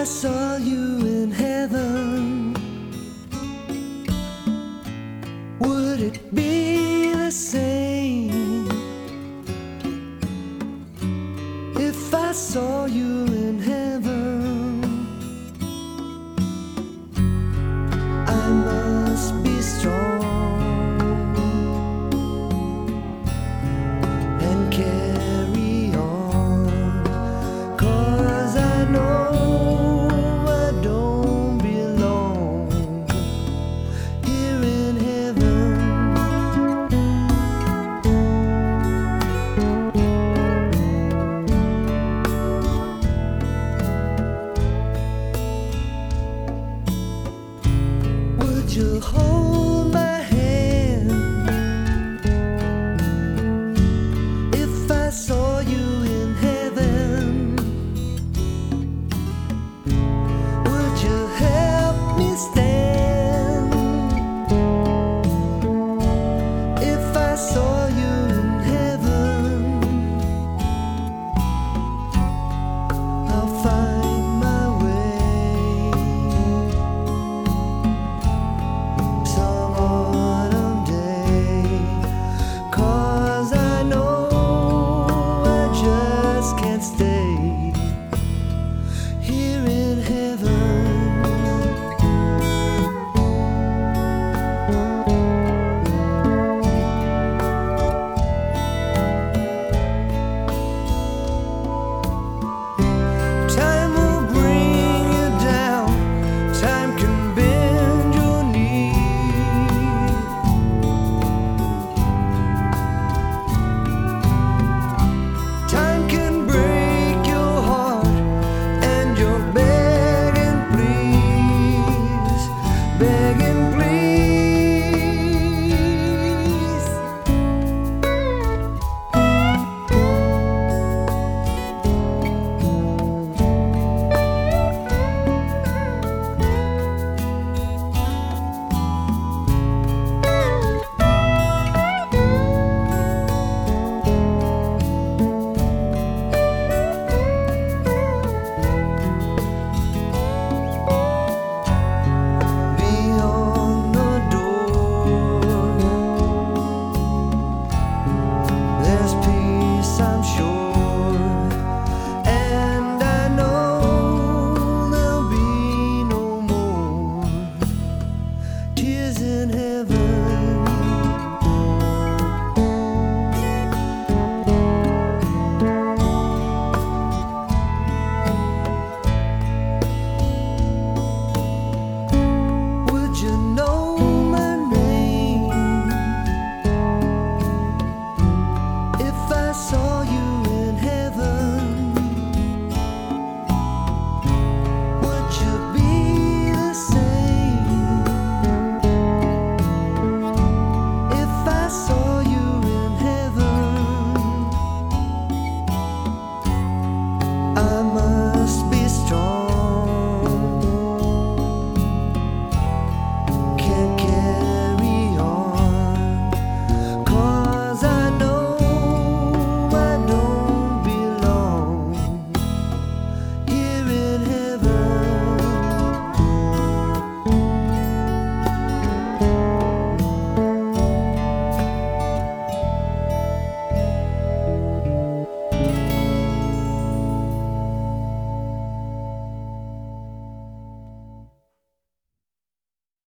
I saw you in heaven, would it be the same if I saw you in heaven? I must be strong and carry on, 'cause I know I don't belong here in heaven. Would you hold my hand if I saw you in heaven? Would you help me stand if I saw you in heaven? I'll find my way some autumn day, 'cause I know I just can't stay here in heaven. Time will bring you down, time can bend your knee. Time can break your heart, and you're begging please, begging please. Beyond the door, there's peace, I'm sure, and I know there'll be no more tears in heaven. Would you know my name if I saw